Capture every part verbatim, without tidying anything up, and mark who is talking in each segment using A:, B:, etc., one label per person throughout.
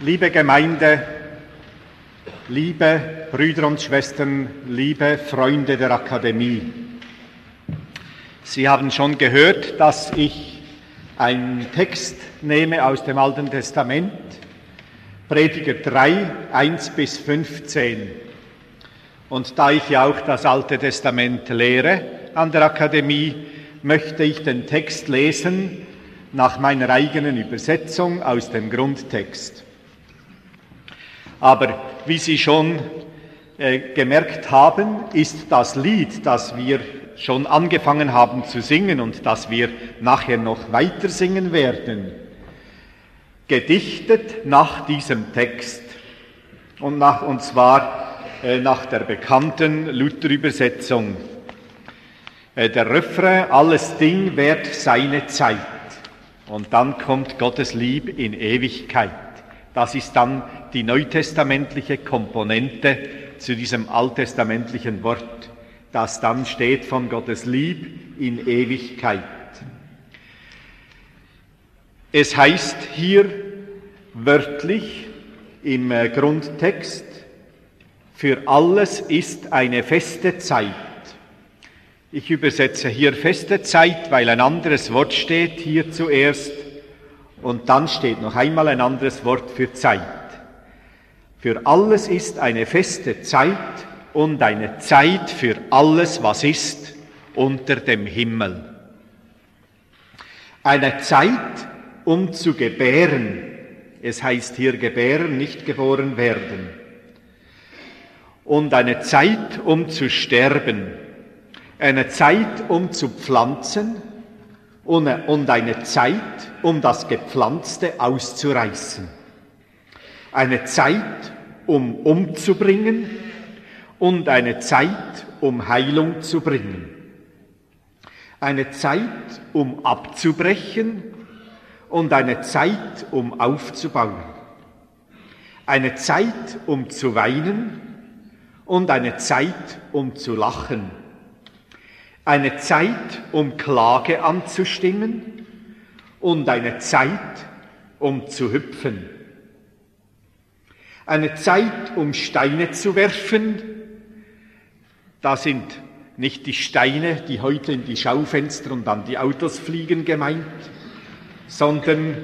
A: Liebe Gemeinde, liebe Brüder und Schwestern, liebe Freunde der Akademie, Sie haben schon gehört, dass ich einen Text nehme aus dem Alten Testament, Prediger drei, eins bis fünfzehn. Und da ich ja auch das Alte Testament lehre an der Akademie, möchte ich den Text lesen nach meiner eigenen Übersetzung aus dem Grundtext. Aber wie Sie schon äh, gemerkt haben, ist das Lied, das wir schon angefangen haben zu singen und das wir nachher noch weiter singen werden, gedichtet nach diesem Text und, nach, und zwar äh, nach der bekannten Luther-Übersetzung. Äh, der Refrain, alles Ding währt seine Zeit und dann kommt Gottes Lieb in Ewigkeit. Das ist dann die neutestamentliche Komponente zu diesem alttestamentlichen Wort, das dann steht von Gottes Lieb in Ewigkeit. Es heißt hier wörtlich im Grundtext, für alles ist eine feste Zeit. Ich übersetze hier feste Zeit, weil ein anderes Wort steht hier zuerst und dann steht noch einmal ein anderes Wort für Zeit. Für alles ist eine feste Zeit und eine Zeit für alles, was ist unter dem Himmel. Eine Zeit, um zu gebären. Es heißt hier gebären, nicht geboren werden. Und eine Zeit, um zu sterben. Eine Zeit, um zu pflanzen. Und eine Zeit, um das Gepflanzte auszureißen. Eine Zeit, um umzubringen und eine Zeit, um Heilung zu bringen. Eine Zeit, um abzubrechen und eine Zeit, um aufzubauen. Eine Zeit, um zu weinen und eine Zeit, um zu lachen. Eine Zeit, um Klage anzustimmen und eine Zeit, um zu hüpfen. Eine Zeit, um Steine zu werfen. Da sind nicht die Steine, die heute in die Schaufenster und an die Autos fliegen, gemeint, sondern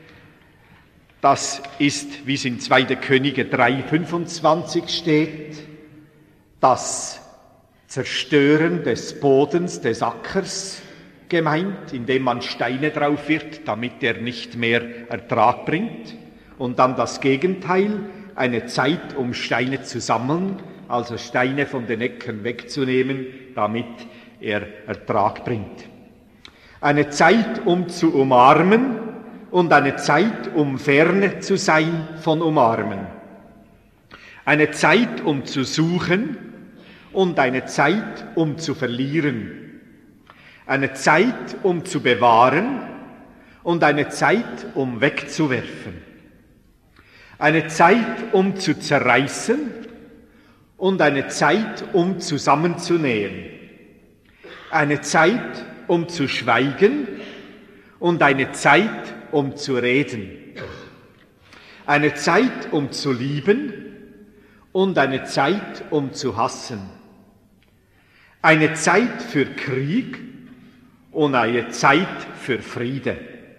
A: das ist, wie es in zweiter Könige drei, fünfundzwanzig steht, das Zerstören des Bodens, des Ackers gemeint, indem man Steine drauf wirft, damit er nicht mehr Ertrag bringt. Und dann das Gegenteil, eine Zeit, um Steine zu sammeln, also Steine von den Äckern wegzunehmen, damit er Ertrag bringt. Eine Zeit, um zu umarmen und eine Zeit, um ferne zu sein von umarmen. Eine Zeit, um zu suchen und eine Zeit, um zu verlieren. Eine Zeit, um zu bewahren und eine Zeit, um wegzuwerfen. Eine Zeit, um zu zerreißen und eine Zeit, um zusammenzunähen. Eine Zeit, um zu schweigen und eine Zeit, um zu reden. Eine Zeit, um zu lieben und eine Zeit, um zu hassen. Eine Zeit für Krieg und eine Zeit für Friede.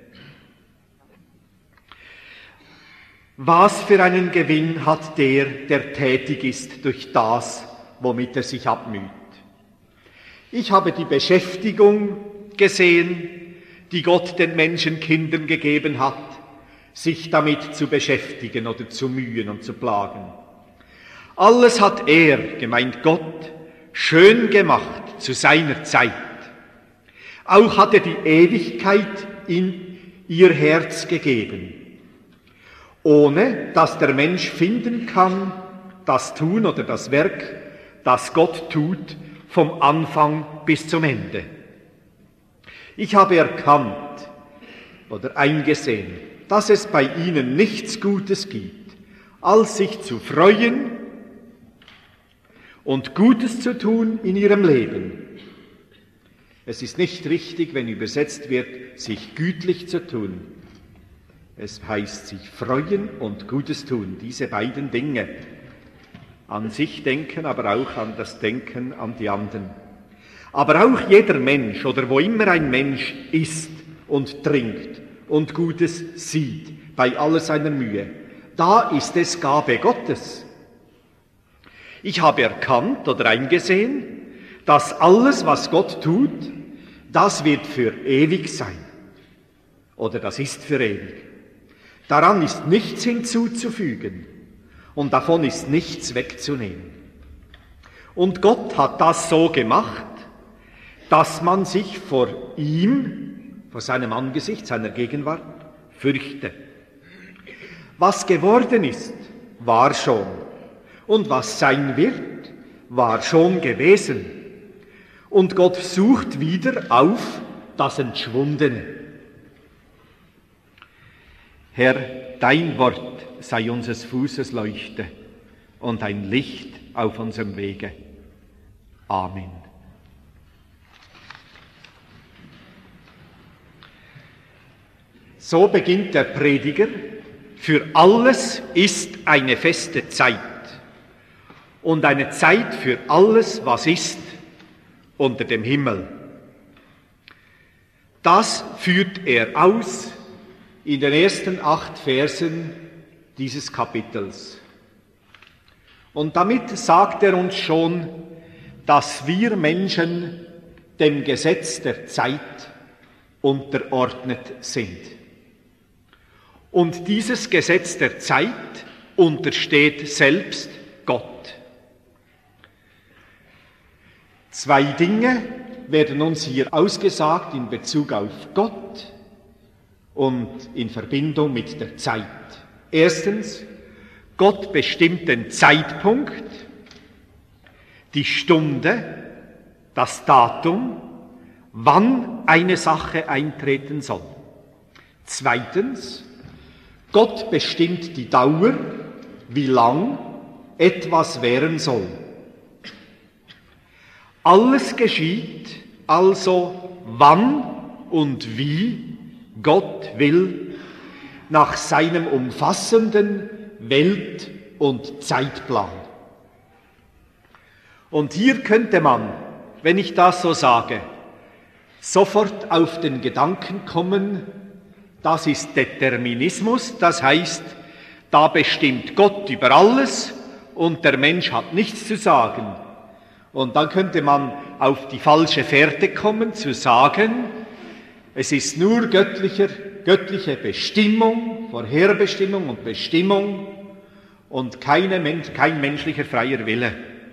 A: Was für einen Gewinn hat der, der tätig ist durch das, womit er sich abmüht? Ich habe die Beschäftigung gesehen, die Gott den Menschenkindern gegeben hat, sich damit zu beschäftigen oder zu mühen und zu plagen. Alles hat er, gemeint Gott, schön gemacht zu seiner Zeit. Auch hat er die Ewigkeit in ihr Herz gegeben, ohne dass der Mensch finden kann, das Tun oder das Werk, das Gott tut, vom Anfang bis zum Ende. Ich habe erkannt oder eingesehen, dass es bei ihnen nichts Gutes gibt, als sich zu freuen und Gutes zu tun in ihrem Leben. Es ist nicht richtig, wenn übersetzt wird, sich gütlich zu tun. Es heißt sich freuen und Gutes tun, diese beiden Dinge. An sich denken, aber auch an das Denken an die anderen. Aber auch jeder Mensch oder wo immer ein Mensch isst und trinkt und Gutes sieht, bei aller seiner Mühe, da ist es Gabe Gottes. Ich habe erkannt oder eingesehen, dass alles, was Gott tut, das wird für ewig sein. Oder das ist für ewig. Daran ist nichts hinzuzufügen und davon ist nichts wegzunehmen. Und Gott hat das so gemacht, dass man sich vor ihm, vor seinem Angesicht, seiner Gegenwart, fürchte. Was geworden ist, war schon. Und was sein wird, war schon gewesen. Und Gott sucht wieder auf das Entschwundene. Herr, dein Wort sei unseres Fußes Leuchte und ein Licht auf unserem Wege. Amen. So beginnt der Prediger: Für alles ist eine feste Zeit und eine Zeit für alles, was ist unter dem Himmel. Das führt er aus in den ersten acht Versen dieses Kapitels. Und damit sagt er uns schon, dass wir Menschen dem Gesetz der Zeit unterordnet sind. Und dieses Gesetz der Zeit untersteht selbst Gott. Zwei Dinge werden uns hier ausgesagt in Bezug auf Gott und in Verbindung mit der Zeit. Erstens, Gott bestimmt den Zeitpunkt, die Stunde, das Datum, wann eine Sache eintreten soll. Zweitens, Gott bestimmt die Dauer, wie lang etwas währen soll. Alles geschieht also, wann und wie Gott will, nach seinem umfassenden Welt- und Zeitplan. Und hier könnte man, wenn ich das so sage, sofort auf den Gedanken kommen, das ist Determinismus, das heißt, da bestimmt Gott über alles und der Mensch hat nichts zu sagen. Und dann könnte man auf die falsche Fährte kommen, zu sagen, es ist nur göttlicher, göttliche Bestimmung, Vorherbestimmung und Bestimmung und keine, kein menschlicher freier Wille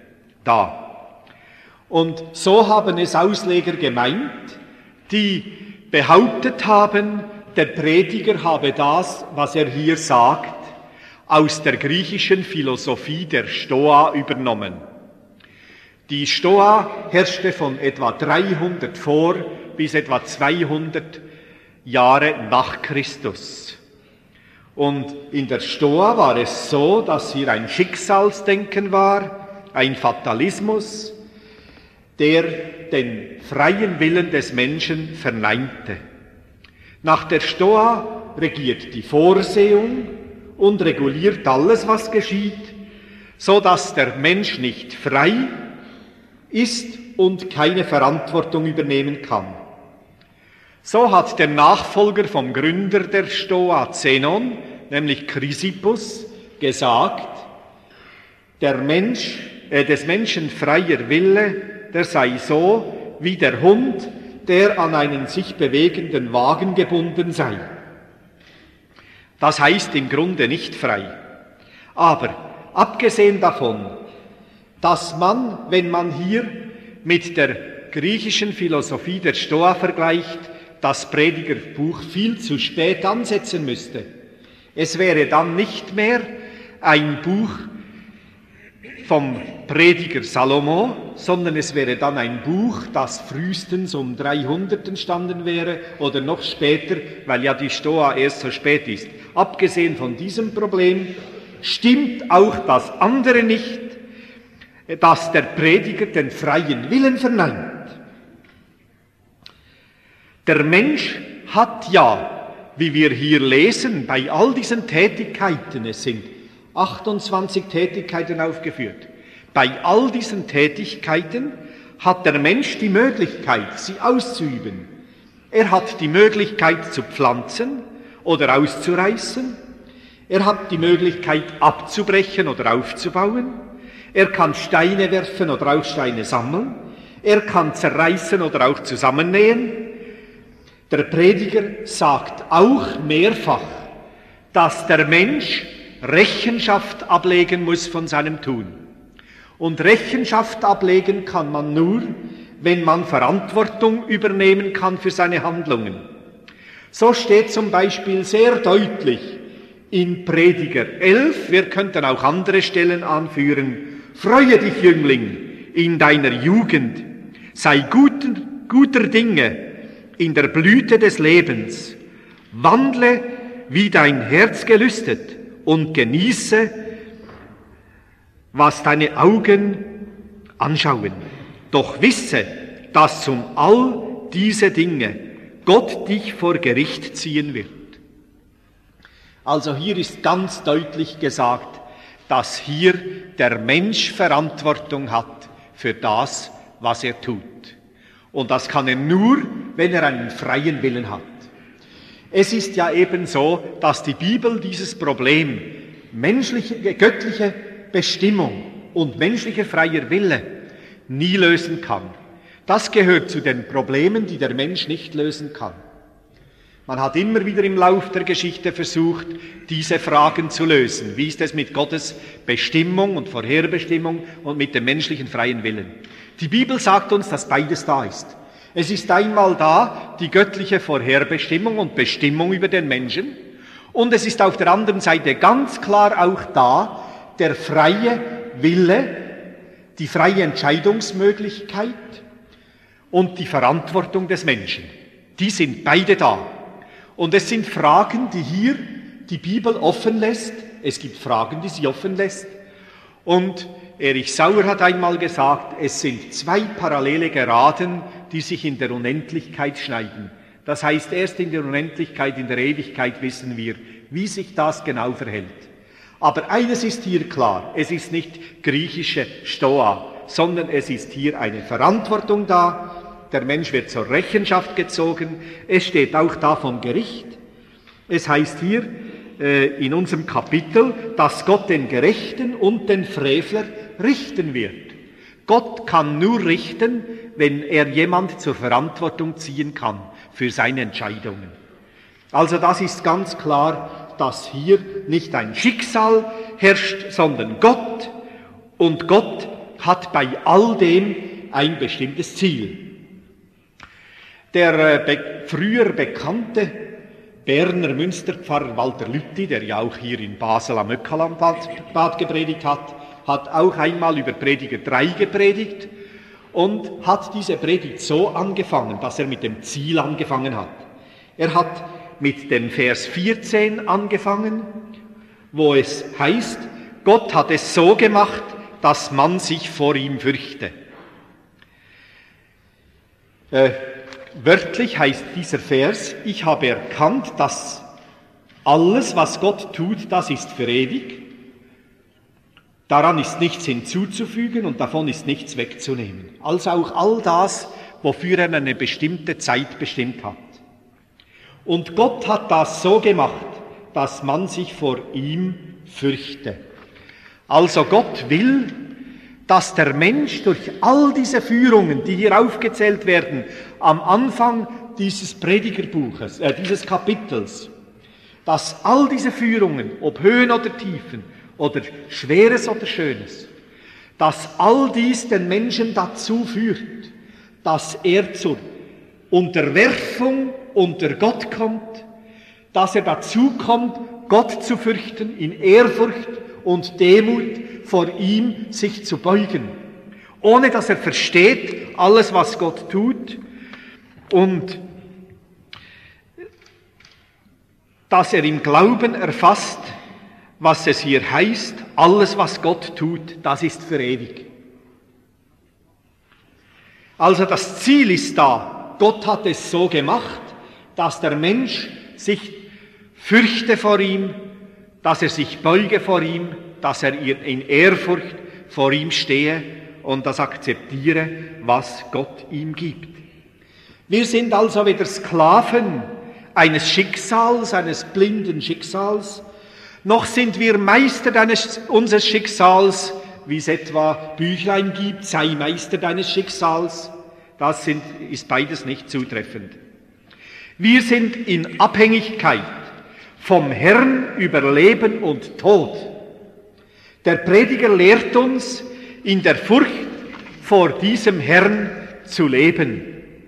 A: da. Und so haben es Ausleger gemeint, die behauptet haben, der Prediger habe das, was er hier sagt, aus der griechischen Philosophie der Stoa übernommen. Die Stoa herrschte von etwa dreihundert vor bis etwa zweihundert Jahre nach Christus. Und in der Stoa war es so, dass hier ein Schicksalsdenken war, ein Fatalismus, der den freien Willen des Menschen verneinte. Nach der Stoa regiert die Vorsehung und reguliert alles, was geschieht, so dass der Mensch nicht frei ist und keine Verantwortung übernehmen kann. So hat der Nachfolger vom Gründer der Stoa, Zenon, nämlich Chrysippus, gesagt, der Mensch, äh, des Menschen freier Wille, der sei so wie der Hund, der an einen sich bewegenden Wagen gebunden sei. Das heißt im Grunde nicht frei. Aber abgesehen davon, dass man, wenn man hier mit der griechischen Philosophie der Stoa vergleicht, das Predigerbuch viel zu spät ansetzen müsste. Es wäre dann nicht mehr ein Buch vom Prediger Salomo, sondern es wäre dann ein Buch, das frühestens um dreihundert entstanden wäre oder noch später, weil ja die Stoa erst so spät ist. Abgesehen von diesem Problem stimmt auch das andere nicht, dass der Prediger den freien Willen verneint. Der Mensch hat ja wie wir hier lesen, bei all diesen Tätigkeiten, es sind achtundzwanzig Tätigkeiten aufgeführt, bei all diesen Tätigkeiten hat der Mensch die Möglichkeit, sie auszuüben. Er hat die Möglichkeit zu pflanzen oder auszureißen. Er hat die Möglichkeit abzubrechen oder aufzubauen. Er kann Steine werfen oder auch Steine sammeln. Er kann zerreißen oder auch zusammennähen. Der Prediger sagt auch mehrfach, dass der Mensch Rechenschaft ablegen muss von seinem Tun. Und Rechenschaft ablegen kann man nur, wenn man Verantwortung übernehmen kann für seine Handlungen. So steht zum Beispiel sehr deutlich in Prediger elf, wir könnten auch andere Stellen anführen, freue dich, Jüngling, in deiner Jugend, sei guter, guter Dinge in der Blüte des Lebens, wandle, wie dein Herz gelüstet, und genieße, was deine Augen anschauen. Doch wisse, dass um all diese Dinge Gott dich vor Gericht ziehen wird. Also hier ist ganz deutlich gesagt, dass hier der Mensch Verantwortung hat für das, was er tut. Und das kann er nur, wenn er einen freien Willen hat. Es ist ja eben so, dass die Bibel dieses Problem menschliche, göttliche Bestimmung und menschlicher freier Wille nie lösen kann. Das gehört zu den Problemen, die der Mensch nicht lösen kann. Man hat immer wieder im Lauf der Geschichte versucht, diese Fragen zu lösen. Wie ist es mit Gottes Bestimmung und Vorherbestimmung und mit dem menschlichen freien Willen? Die Bibel sagt uns, dass beides da ist. Es ist einmal da die göttliche Vorherbestimmung und Bestimmung über den Menschen, und es ist auf der anderen Seite ganz klar auch da der freie Wille, die freie Entscheidungsmöglichkeit und die Verantwortung des Menschen. Die sind beide da. Und es sind Fragen, die hier die Bibel offen lässt. Es gibt Fragen, die sie offen lässt. Und Erich Sauer hat einmal gesagt, es sind zwei parallele Geraden, die sich in der Unendlichkeit schneiden. Das heißt, erst in der Unendlichkeit, in der Ewigkeit wissen wir, wie sich das genau verhält. Aber eines ist hier klar, es ist nicht griechische Stoa, sondern es ist hier eine Verantwortung da, der Mensch wird zur Rechenschaft gezogen, es steht auch da vom Gericht. Es heißt hier äh, in unserem Kapitel, dass Gott den Gerechten und den Frevler richten wird. Gott kann nur richten, wenn er jemand zur Verantwortung ziehen kann für seine Entscheidungen. Also das ist ganz klar, dass hier nicht ein Schicksal herrscht, sondern Gott. Und Gott hat bei all dem ein bestimmtes Ziel. Der äh, be- früher bekannte Berner Münsterpfarrer Walter Lütti, der ja auch hier in Basel am Öckerlandbad gepredigt hat, hat auch einmal über Prediger drei gepredigt und hat diese Predigt so angefangen, dass er mit dem Ziel angefangen hat. Er hat mit dem Vers vierzehn angefangen, wo es heißt, Gott hat es so gemacht, dass man sich vor ihm fürchte. Äh, wörtlich heißt dieser Vers, ich habe erkannt, dass alles, was Gott tut, das ist für ewig. Daran ist nichts hinzuzufügen und davon ist nichts wegzunehmen. Also auch all das, wofür er eine bestimmte Zeit bestimmt hat. Und Gott hat das so gemacht, dass man sich vor ihm fürchte. Also Gott will, dass der Mensch durch all diese Führungen, die hier aufgezählt werden, am Anfang dieses Predigerbuches, äh, dieses Kapitels, dass all diese Führungen, ob Höhen oder Tiefen, oder Schweres oder Schönes, dass all dies den Menschen dazu führt, dass er zur Unterwerfung unter Gott kommt, dass er dazu kommt, Gott zu fürchten, in Ehrfurcht und Demut vor ihm sich zu beugen, ohne dass er versteht alles, was Gott tut, und dass er im Glauben erfasst, was es hier heißt, alles, was Gott tut, das ist für ewig. Also das Ziel ist da. Gott hat es so gemacht, dass der Mensch sich fürchte vor ihm, dass er sich beuge vor ihm, dass er in Ehrfurcht vor ihm stehe und das akzeptiere, was Gott ihm gibt. Wir sind also weder Sklaven eines Schicksals, eines blinden Schicksals, noch sind wir Meister deines, unseres Schicksals, wie es etwa Büchlein gibt, sei Meister deines Schicksals. Das sind, ist beides nicht zutreffend. Wir sind in Abhängigkeit vom Herrn über Leben und Tod. Der Prediger lehrt uns, in der Furcht vor diesem Herrn zu leben.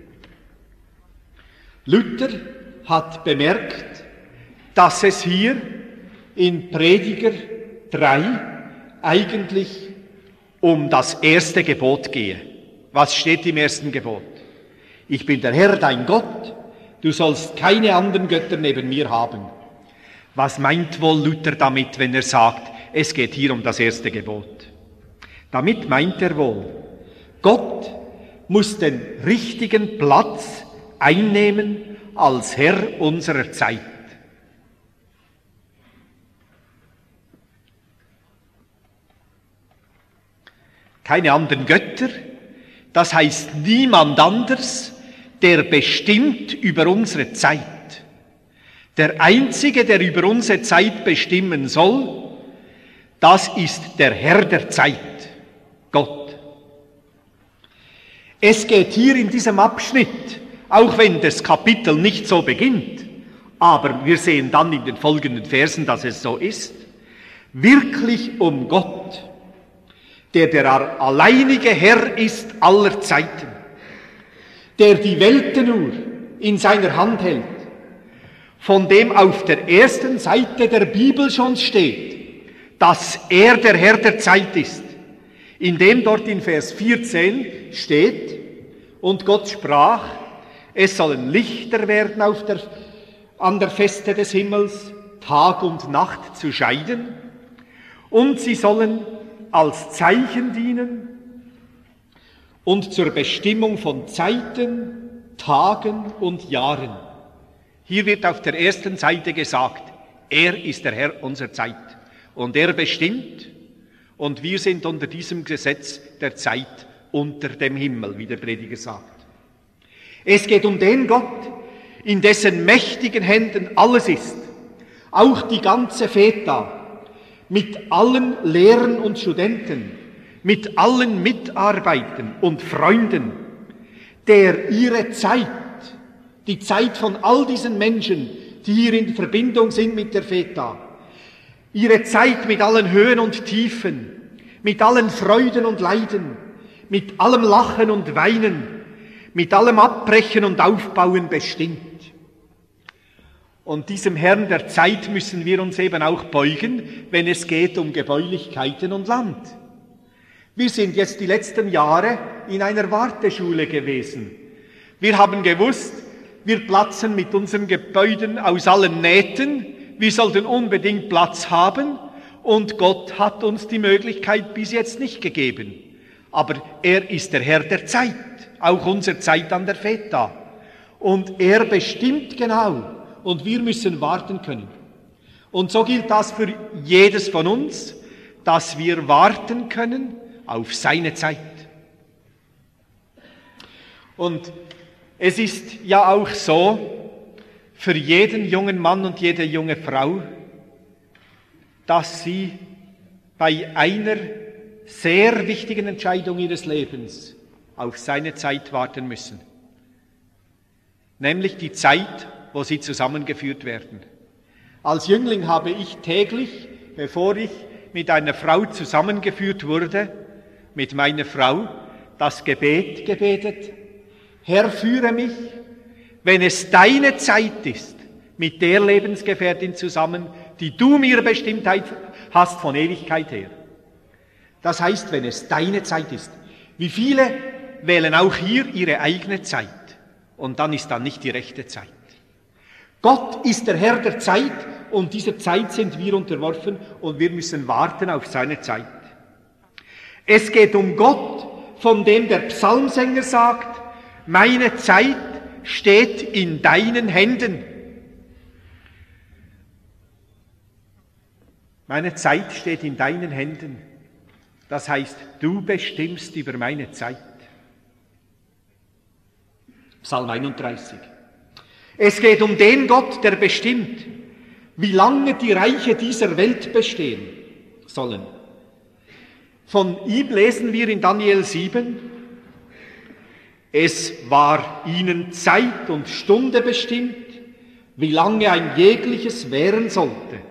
A: Luther hat bemerkt, dass es hier in Prediger drei eigentlich um das erste Gebot gehe. Was steht im ersten Gebot? Ich bin der Herr, dein Gott, du sollst keine anderen Götter neben mir haben. Was meint wohl Luther damit, wenn er sagt, es geht hier um das erste Gebot? Damit meint er wohl, Gott muss den richtigen Platz einnehmen als Herr unserer Zeit. Keine anderen Götter, das heißt niemand anders, der bestimmt über unsere Zeit. Der Einzige, der über unsere Zeit bestimmen soll, das ist der Herr der Zeit, Gott. Es geht hier in diesem Abschnitt, auch wenn das Kapitel nicht so beginnt, aber wir sehen dann in den folgenden Versen, dass es so ist, wirklich um Gott, der der alleinige Herr ist aller Zeiten, der die Weltenuhr in seiner Hand hält, von dem auf der ersten Seite der Bibel schon steht, dass er der Herr der Zeit ist, indem dort in Vers vierzehn steht, und Gott sprach, es sollen Lichter werden auf der, an der Feste des Himmels, Tag und Nacht zu scheiden, und sie sollen als Zeichen dienen und zur Bestimmung von Zeiten, Tagen und Jahren. Hier wird auf der ersten Seite gesagt, er ist der Herr unserer Zeit und er bestimmt und wir sind unter diesem Gesetz der Zeit unter dem Himmel, wie der Prediger sagt. Es geht um den Gott, in dessen mächtigen Händen alles ist, auch die ganze Feta, mit allen Lehrern und Studenten, mit allen Mitarbeitern und Freunden, der ihre Zeit, die Zeit von all diesen Menschen, die hier in Verbindung sind mit der Feta, ihre Zeit mit allen Höhen und Tiefen, mit allen Freuden und Leiden, mit allem Lachen und Weinen, mit allem Abbrechen und Aufbauen bestimmt. Und diesem Herrn der Zeit müssen wir uns eben auch beugen, wenn es geht um Gebäulichkeiten und Land. Wir sind jetzt die letzten Jahre in einer Warteschule gewesen. Wir haben gewusst, wir platzen mit unseren Gebäuden aus allen Nähten, wir sollten unbedingt Platz haben und Gott hat uns die Möglichkeit bis jetzt nicht gegeben. Aber er ist der Herr der Zeit, auch unsere Zeit an der Feta. Und er bestimmt genau, und wir müssen warten können. Und so gilt das für jedes von uns, dass wir warten können auf seine Zeit. Und es ist ja auch so, für jeden jungen Mann und jede junge Frau, dass sie bei einer sehr wichtigen Entscheidung ihres Lebens auf seine Zeit warten müssen. Nämlich die Zeit, wo sie zusammengeführt werden. Als Jüngling habe ich täglich, bevor ich mit einer Frau zusammengeführt wurde, mit meiner Frau, das Gebet gebetet. Herr, führe mich, wenn es deine Zeit ist, mit der Lebensgefährtin zusammen, die du mir bestimmt hast von Ewigkeit her. Das heißt, wenn es deine Zeit ist. Wie viele wählen auch hier ihre eigene Zeit und dann ist dann nicht die rechte Zeit. Gott ist der Herr der Zeit und dieser Zeit sind wir unterworfen und wir müssen warten auf seine Zeit. Es geht um Gott, von dem der Psalmsänger sagt, meine Zeit steht in deinen Händen. Meine Zeit steht in deinen Händen. Das heißt, du bestimmst über meine Zeit. Psalm einunddreißig. Es geht um den Gott, der bestimmt, wie lange die Reiche dieser Welt bestehen sollen. Von ihm lesen wir in Daniel sieben, es war ihnen Zeit und Stunde bestimmt, wie lange ein jegliches währen sollte.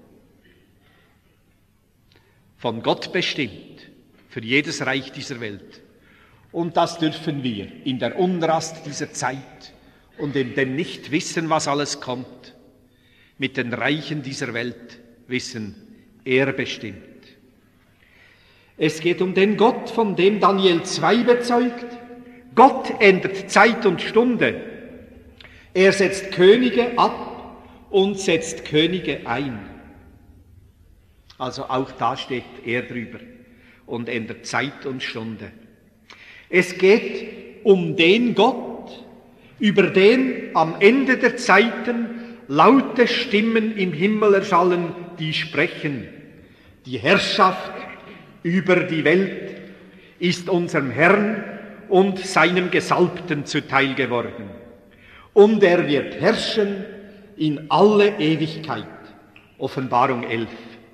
A: Von Gott bestimmt, für jedes Reich dieser Welt. Und das dürfen wir in der Unrast dieser Zeit und in dem Nichtwissen, was alles kommt, mit den Reichen dieser Welt wissen, er bestimmt. Es geht um den Gott, von dem Daniel zwei bezeugt. Gott ändert Zeit und Stunde. Er setzt Könige ab und setzt Könige ein. Also auch da steht er drüber und ändert Zeit und Stunde. Es geht um den Gott, über den am Ende der Zeiten laute Stimmen im Himmel erschallen, die sprechen. Die Herrschaft über die Welt ist unserem Herrn und seinem Gesalbten zuteil geworden. Und er wird herrschen in alle Ewigkeit. Offenbarung elf.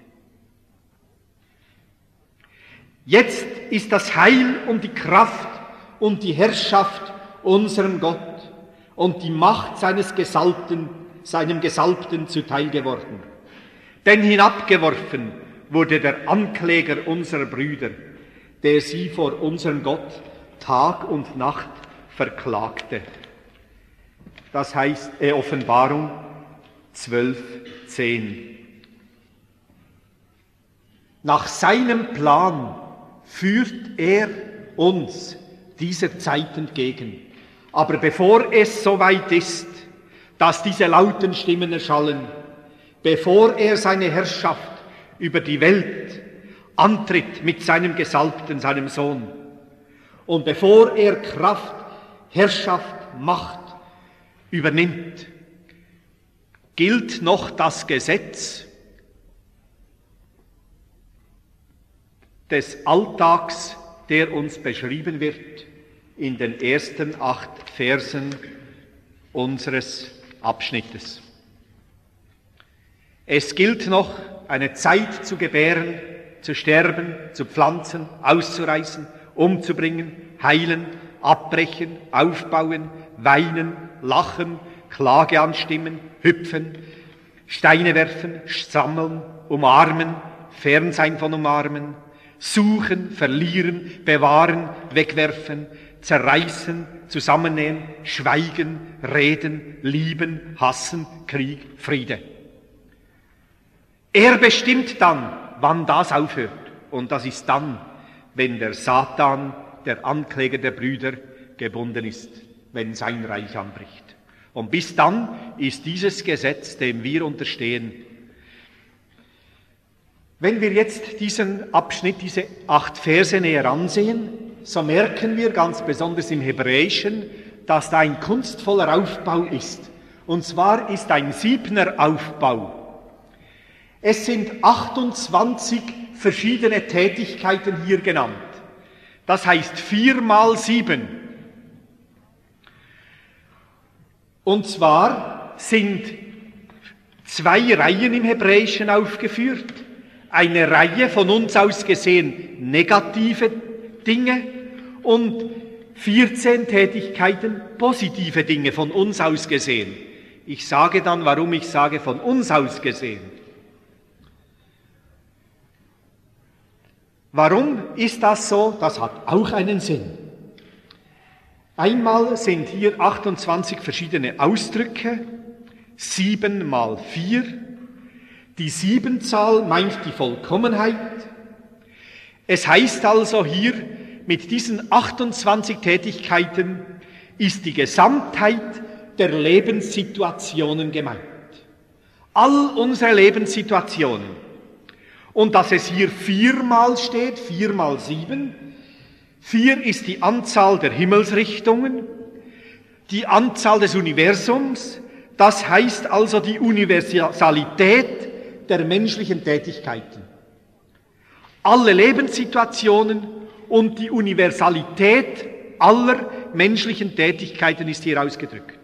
A: Jetzt ist das Heil und die Kraft und die Herrschaft unserem Gott und die Macht seines Gesalbten, seinem Gesalbten zuteil geworden. Denn hinabgeworfen wurde der Ankläger unserer Brüder, der sie vor unserem Gott Tag und Nacht verklagte. Das heißt, äh, Offenbarung zwölf, zehn. Nach seinem Plan führt er uns dieser Zeit entgegen. Aber bevor es soweit ist, dass diese lauten Stimmen erschallen, bevor er seine Herrschaft über die Welt antritt mit seinem Gesalbten, seinem Sohn, und bevor er Kraft, Herrschaft, Macht übernimmt, gilt noch das Gesetz des Alltags, der uns beschrieben wird in den ersten acht Versen unseres Abschnittes. Es gilt noch, eine Zeit zu gebären, zu sterben, zu pflanzen, auszureißen, umzubringen, heilen, abbrechen, aufbauen, weinen, lachen, Klage anstimmen, hüpfen, Steine werfen, sammeln, umarmen, fern sein von umarmen, suchen, verlieren, bewahren, wegwerfen, zerreißen, zusammennähen, schweigen, reden, lieben, hassen, Krieg, Friede. Er bestimmt dann, wann das aufhört. Und das ist dann, wenn der Satan, der Ankläger der Brüder, gebunden ist, wenn sein Reich anbricht. Und bis dann ist dieses Gesetz, dem wir unterstehen. Wenn wir jetzt diesen Abschnitt, diese acht Verse näher ansehen, so merken wir ganz besonders im Hebräischen, dass da ein kunstvoller Aufbau ist. Und zwar ist ein Siebner Aufbau. Es sind achtundzwanzig verschiedene Tätigkeiten hier genannt. Das heißt vier mal sieben. Und zwar sind zwei Reihen im Hebräischen aufgeführt. Eine Reihe von uns aus gesehen negative Dinge und vierzehn Tätigkeiten positive Dinge von uns aus gesehen. Ich sage dann, warum ich sage von uns aus gesehen. Warum ist das so? Das hat auch einen Sinn. Einmal sind hier achtundzwanzig verschiedene Ausdrücke, sieben mal vier. Die Siebenzahl meint die Vollkommenheit. Es heißt also hier, mit diesen achtundzwanzig Tätigkeiten ist die Gesamtheit der Lebenssituationen gemeint. All unsere Lebenssituationen. Und dass es hier viermal steht, vier mal sieben. Vier ist die Anzahl der Himmelsrichtungen, die Anzahl des Universums. Das heißt also die Universalität der menschlichen Tätigkeiten. Alle Lebenssituationen und die Universalität aller menschlichen Tätigkeiten ist hier ausgedrückt.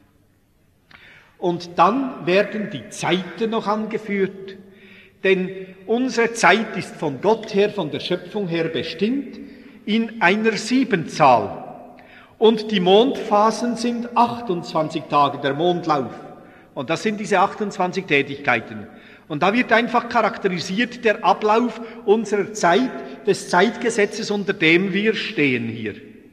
A: Und dann werden die Zeiten noch angeführt, denn unsere Zeit ist von Gott her, von der Schöpfung her bestimmt in einer Siebenzahl. Und die Mondphasen sind achtundzwanzig Tage, der Mondlauf. Und das sind diese achtundzwanzig Tätigkeiten. Und da wird einfach charakterisiert der Ablauf unserer Zeit, des Zeitgesetzes, unter dem wir stehen hier.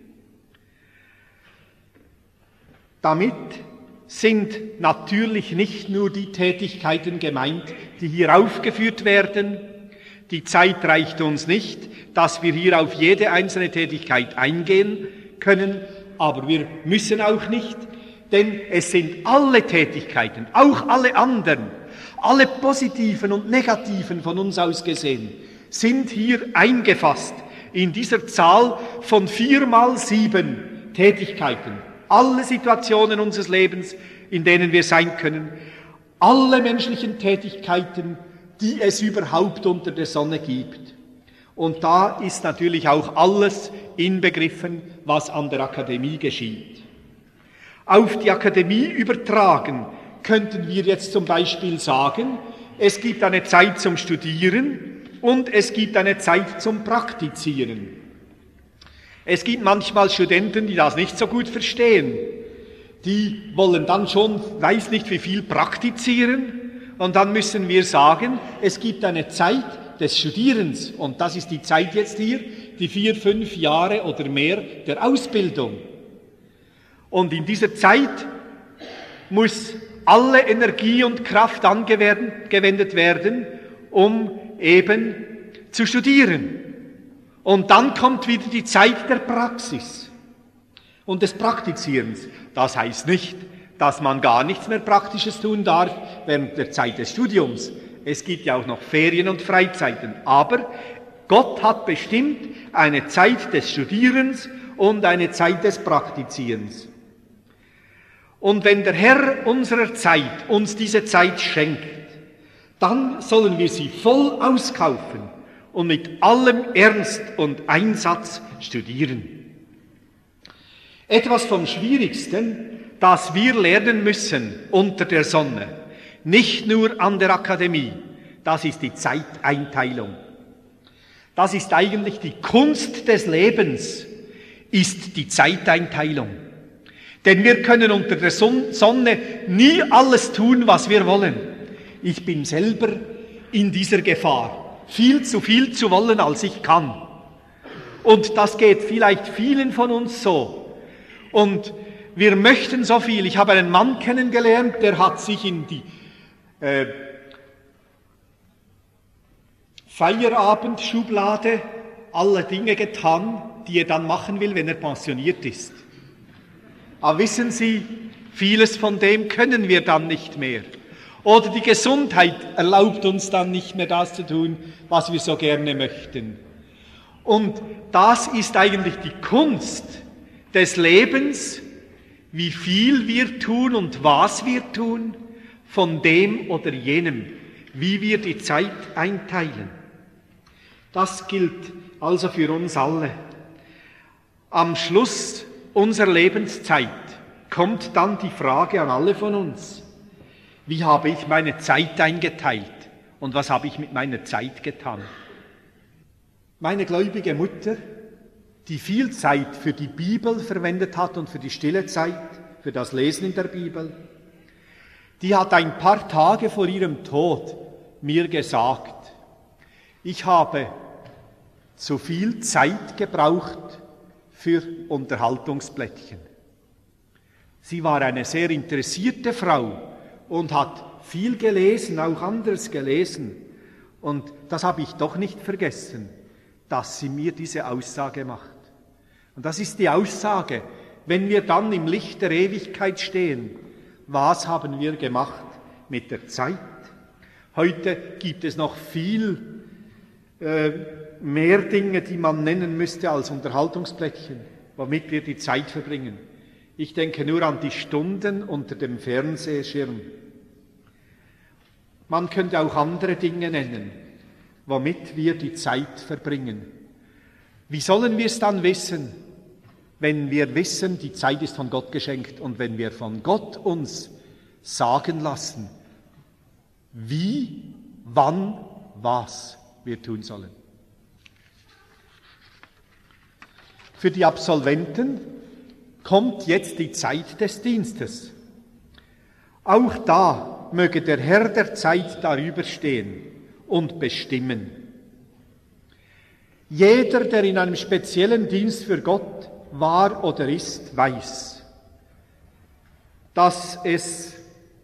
A: Damit sind natürlich nicht nur die Tätigkeiten gemeint, die hier aufgeführt werden. Die Zeit reicht uns nicht, dass wir hier auf jede einzelne Tätigkeit eingehen können, aber wir müssen auch nicht, denn es sind alle Tätigkeiten, auch alle anderen, alle positiven und negativen von uns aus gesehen, sind hier eingefasst in dieser Zahl von vier mal sieben Tätigkeiten. Alle Situationen unseres Lebens, in denen wir sein können, alle menschlichen Tätigkeiten, die es überhaupt unter der Sonne gibt. Und da ist natürlich auch alles inbegriffen, was an der Akademie geschieht. Auf die Akademie übertragen könnten wir jetzt zum Beispiel sagen, es gibt eine Zeit zum Studieren und es gibt eine Zeit zum Praktizieren. Es gibt manchmal Studenten, die das nicht so gut verstehen. Die wollen dann schon, weiß nicht wie viel, praktizieren. Und dann müssen wir sagen, es gibt eine Zeit des Studierens. Und das ist die Zeit jetzt hier, die vier, fünf Jahre oder mehr der Ausbildung. Und in dieser Zeit muss alle Energie und Kraft angewendet werden, um eben zu studieren. Und dann kommt wieder die Zeit der Praxis und des Praktizierens. Das heißt nicht, dass man gar nichts mehr Praktisches tun darf während der Zeit des Studiums. Es gibt ja auch noch Ferien und Freizeiten. Aber Gott hat bestimmt eine Zeit des Studierens und eine Zeit des Praktizierens. Und wenn der Herr unserer Zeit uns diese Zeit schenkt, dann sollen wir sie voll auskaufen und mit allem Ernst und Einsatz studieren. Etwas vom Schwierigsten, das wir lernen müssen unter der Sonne, nicht nur an der Akademie, das ist die Zeiteinteilung. Das ist eigentlich die Kunst des Lebens, ist die Zeiteinteilung. Denn wir können unter der Sonne nie alles tun, was wir wollen. Ich bin selber in dieser Gefahr, viel zu viel zu wollen, als ich kann. Und das geht vielleicht vielen von uns so. Und wir möchten so viel. Ich habe einen Mann kennengelernt, der hat sich in die äh, Feierabendschublade aller Dinge getan, die er dann machen will, wenn er pensioniert ist. Aber wissen Sie, vieles von dem können wir dann nicht mehr. Oder die Gesundheit erlaubt uns dann nicht mehr das zu tun, was wir so gerne möchten. Und das ist eigentlich die Kunst des Lebens, wie viel wir tun und was wir tun, von dem oder jenem, wie wir die Zeit einteilen. Das gilt also für uns alle. Am Schluss unserer Lebenszeit kommt dann die Frage an alle von uns: Wie habe ich meine Zeit eingeteilt und was habe ich mit meiner Zeit getan? Meine gläubige Mutter, die viel Zeit für die Bibel verwendet hat und für die stille Zeit, für das Lesen in der Bibel, die hat ein paar Tage vor ihrem Tod mir gesagt, ich habe zu viel Zeit gebraucht für Unterhaltungsblättchen. Sie war eine sehr interessierte Frau und hat viel gelesen, auch anderes gelesen. Und das habe ich doch nicht vergessen, dass sie mir diese Aussage macht. Und das ist die Aussage, wenn wir dann im Licht der Ewigkeit stehen, was haben wir gemacht mit der Zeit? Heute gibt es noch viel äh, mehr Dinge, die man nennen müsste als Unterhaltungsplättchen, womit wir die Zeit verbringen. Ich denke nur an die Stunden unter dem Fernsehschirm. Man könnte auch andere Dinge nennen, womit wir die Zeit verbringen. Wie sollen wir es dann wissen, wenn wir wissen, die Zeit ist von Gott geschenkt und wenn wir von Gott uns sagen lassen, wie, wann, was wir tun sollen? Für die Absolventen kommt jetzt die Zeit des Dienstes. Auch da möge der Herr der Zeit darüber stehen und bestimmen. Jeder, der in einem speziellen Dienst für Gott war oder ist, weiß, dass es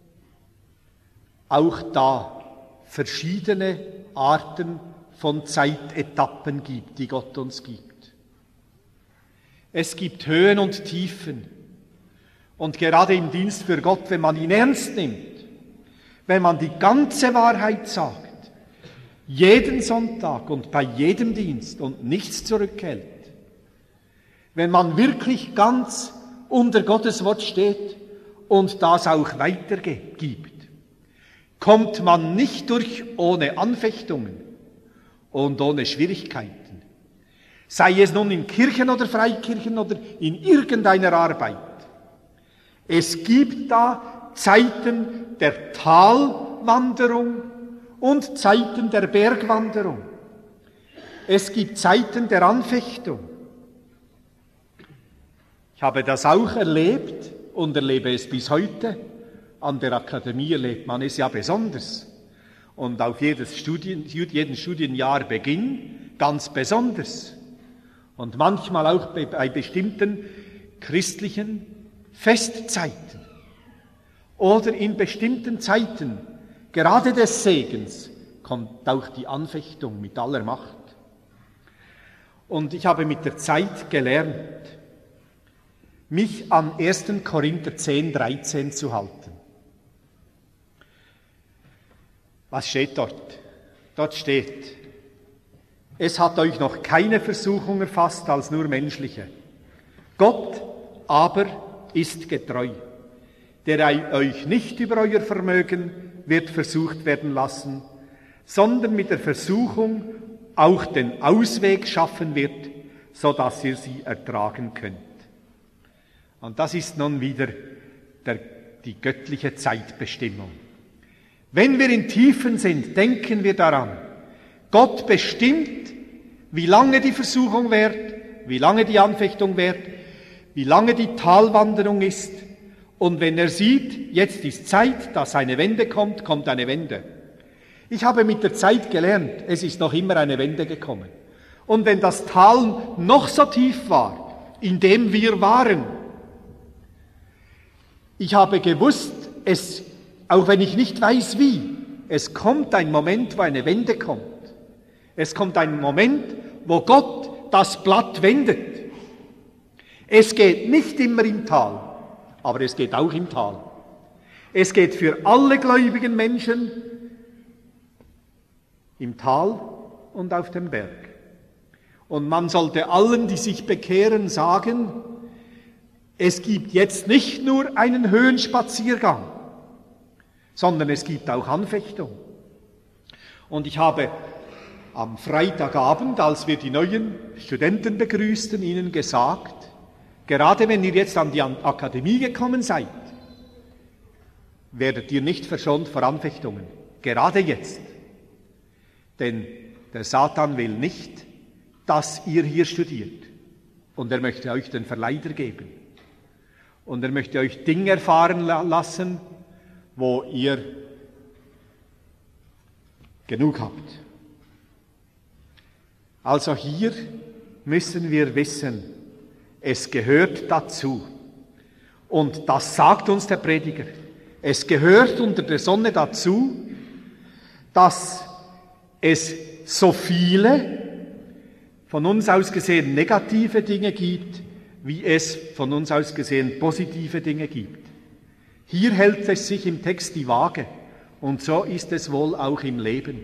A: auch da verschiedene Arten von Zeitetappen gibt, die Gott uns gibt. Es gibt Höhen und Tiefen. Und gerade im Dienst für Gott, wenn man ihn ernst nimmt, wenn man die ganze Wahrheit sagt, jeden Sonntag und bei jedem Dienst und nichts zurückhält, wenn man wirklich ganz unter Gottes Wort steht und das auch weitergibt, kommt man nicht durch ohne Anfechtungen und ohne Schwierigkeiten. Sei es nun in Kirchen oder Freikirchen oder in irgendeiner Arbeit. Es gibt da Zeiten der Talwanderung und Zeiten der Bergwanderung. Es gibt Zeiten der Anfechtung. Ich habe das auch erlebt und erlebe es bis heute. An der Akademie erlebt man es ja besonders. Und auf jedes Studien, jeden Studienjahrbeginn ganz besonders. Und manchmal auch bei, bei bestimmten christlichen Festzeiten. Oder in bestimmten Zeiten, gerade des Segens, kommt auch die Anfechtung mit aller Macht. Und ich habe mit der Zeit gelernt, mich an ersten Korinther zehn, dreizehn zu halten. Was steht dort? Dort steht, es hat euch noch keine Versuchung erfasst als nur menschliche. Gott aber ist getreu, der euch nicht über euer Vermögen wird versucht werden lassen, sondern mit der Versuchung auch den Ausweg schaffen wird, so dass ihr sie ertragen könnt. Und das ist nun wieder der, die göttliche Zeitbestimmung. Wenn wir in Tiefen sind, denken wir daran, Gott bestimmt, wie lange die Versuchung währt, wie lange die Anfechtung währt, wie lange die Talwanderung ist. Und wenn er sieht, jetzt ist Zeit, dass eine Wende kommt, kommt eine Wende. Ich habe mit der Zeit gelernt, es ist noch immer eine Wende gekommen. Und wenn das Tal noch so tief war, in dem wir waren, ich habe gewusst, es, auch wenn ich nicht weiß wie, es kommt ein Moment, wo eine Wende kommt. Es kommt ein Moment, wo Gott das Blatt wendet. Es geht nicht immer im Tal, aber es geht auch im Tal. Es geht für alle gläubigen Menschen im Tal und auf dem Berg. Und man sollte allen, die sich bekehren, sagen, es gibt jetzt nicht nur einen Höhenspaziergang, sondern es gibt auch Anfechtung. Und ich habe am Freitagabend, als wir die neuen Studenten begrüßten, ihnen gesagt, gerade wenn ihr jetzt an die Akademie gekommen seid, werdet ihr nicht verschont vor Anfechtungen. Gerade jetzt. Denn der Satan will nicht, dass ihr hier studiert. Und er möchte euch den Verleider geben. Und er möchte euch Dinge erfahren lassen, wo ihr genug habt. Also hier müssen wir wissen, es gehört dazu. Und das sagt uns der Prediger. Es gehört unter der Sonne dazu, dass es so viele, von uns aus gesehen negative Dinge gibt, wie es von uns aus gesehen positive Dinge gibt. Hier hält es sich im Text die Waage. Und so ist es wohl auch im Leben.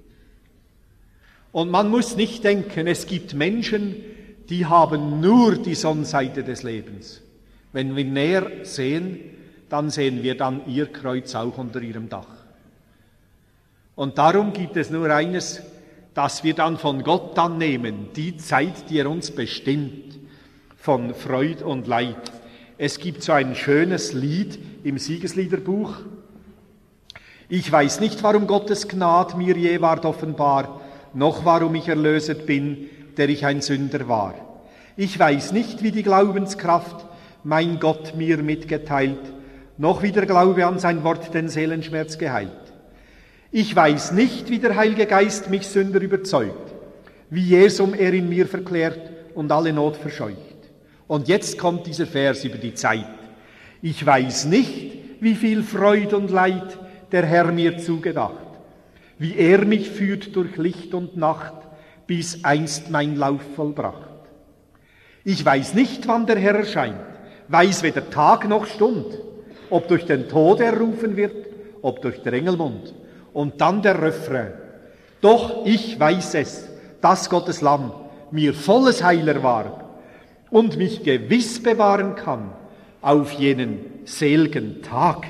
A: Und man muss nicht denken, es gibt Menschen, die haben nur die Sonnenseite des Lebens. Wenn wir näher sehen, dann sehen wir dann ihr Kreuz auch unter ihrem Dach. Und darum gibt es nur eines, dass wir dann von Gott annehmen, die Zeit, die er uns bestimmt, von Freud und Leid. Es gibt so ein schönes Lied im Siegesliederbuch. Ich weiß nicht, warum Gottes Gnad mir je ward offenbar, noch warum ich erlöset bin, der ich ein Sünder war. Ich weiß nicht, wie die Glaubenskraft mein Gott mir mitgeteilt, noch wie der Glaube an sein Wort den Seelenschmerz geheilt. Ich weiß nicht, wie der Heilige Geist mich Sünder überzeugt, wie Jesum er in mir verklärt und alle Not verscheucht. Und jetzt kommt dieser Vers über die Zeit. Ich weiß nicht, wie viel Freud und Leid der Herr mir zugedacht, wie er mich führt durch Licht und Nacht, bis einst mein Lauf vollbracht. Ich weiß nicht, wann der Herr erscheint, weiß weder Tag noch Stund, ob durch den Tod er rufen wird, ob durch den Engelmund. Und dann der Refrain. Doch ich weiß es, dass Gottes Lamm mir volles Heil erwarb und mich gewiss bewahren kann auf jenen selgen Tag.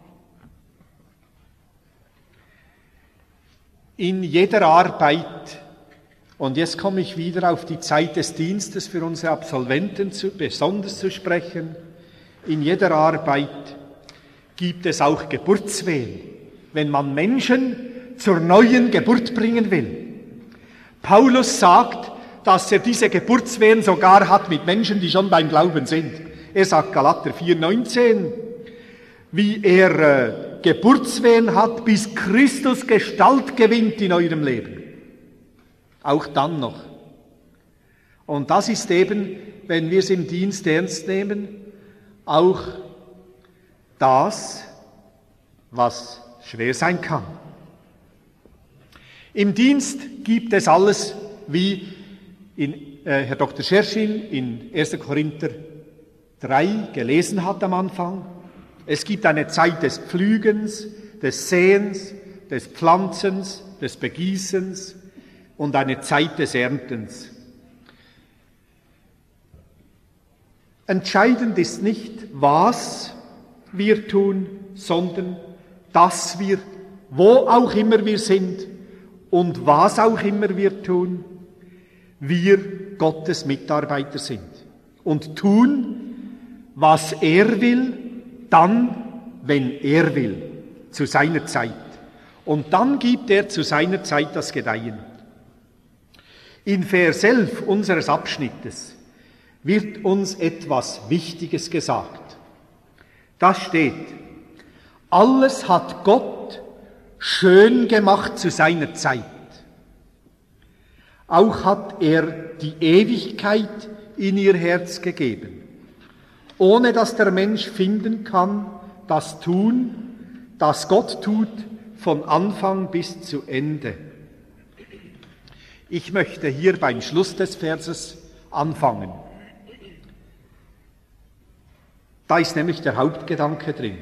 A: In jeder Arbeit, und jetzt komme ich wieder auf die Zeit des Dienstes für unsere Absolventen zu, besonders zu sprechen, in jeder Arbeit gibt es auch Geburtswehen, wenn man Menschen zur neuen Geburt bringen will. Paulus sagt, dass er diese Geburtswehen sogar hat mit Menschen, die schon beim Glauben sind. Er sagt Galater vier neunzehn, wie er äh, Geburtswehen hat, bis Christus Gestalt gewinnt in eurem Leben. Auch dann noch. Und das ist eben, wenn wir es im Dienst ernst nehmen, auch das, was schwer sein kann. Im Dienst gibt es alles, wie in, äh, Herr Doktor Scherschin in erster Korinther drei gelesen hat am Anfang. Es gibt eine Zeit des Pflügens, des Säens, des Pflanzens, des Begießens und eine Zeit des Erntens. Entscheidend ist nicht, was wir tun, sondern dass wir, wo auch immer wir sind und was auch immer wir tun, wir Gottes Mitarbeiter sind und tun, was er will, dann, wenn er will, zu seiner Zeit. Und dann gibt er zu seiner Zeit das Gedeihen. In Vers elf unseres Abschnittes wird uns etwas Wichtiges gesagt. Da steht: Alles hat Gott schön gemacht zu seiner Zeit. Auch hat er die Ewigkeit in ihr Herz gegeben, ohne dass der Mensch finden kann, das Tun, das Gott tut, von Anfang bis zu Ende. Ich möchte hier beim Schluss des Verses anfangen. Da ist nämlich der Hauptgedanke drin.